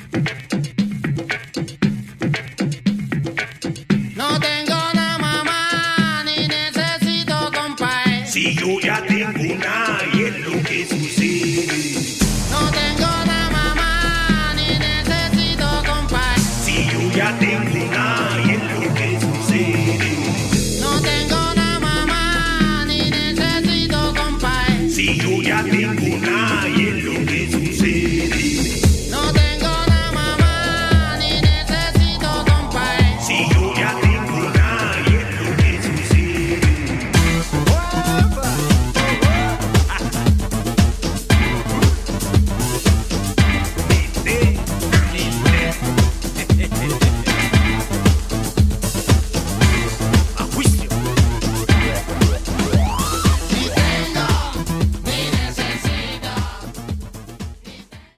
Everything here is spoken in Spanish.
No tengo una mamá ni necesito compay. Si yo ya tengo una,